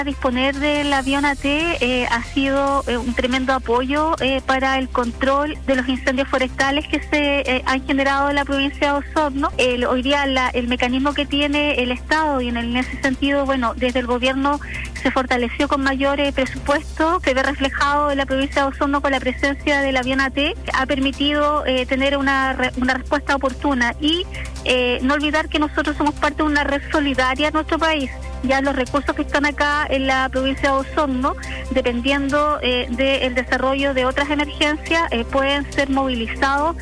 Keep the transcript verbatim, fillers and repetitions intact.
Disponer del avión A T eh, ha sido eh, un tremendo apoyo eh, para el control de los incendios forestales que se eh, han generado en la provincia de Osorno. El, hoy día la, el mecanismo que tiene el Estado, y en, el, en ese sentido, bueno, desde el gobierno se fortaleció con mayor eh, presupuesto, se ve reflejado en la provincia de Osorno con la presencia del avión A T, ha permitido eh, tener una, re, una respuesta oportuna y eh, no olvidar que nosotros somos parte de una red solidaria en nuestro país. Ya los recursos que están acá en la provincia de Osorno, dependiendo eh, del desarrollo de otras emergencias, eh, pueden ser movilizados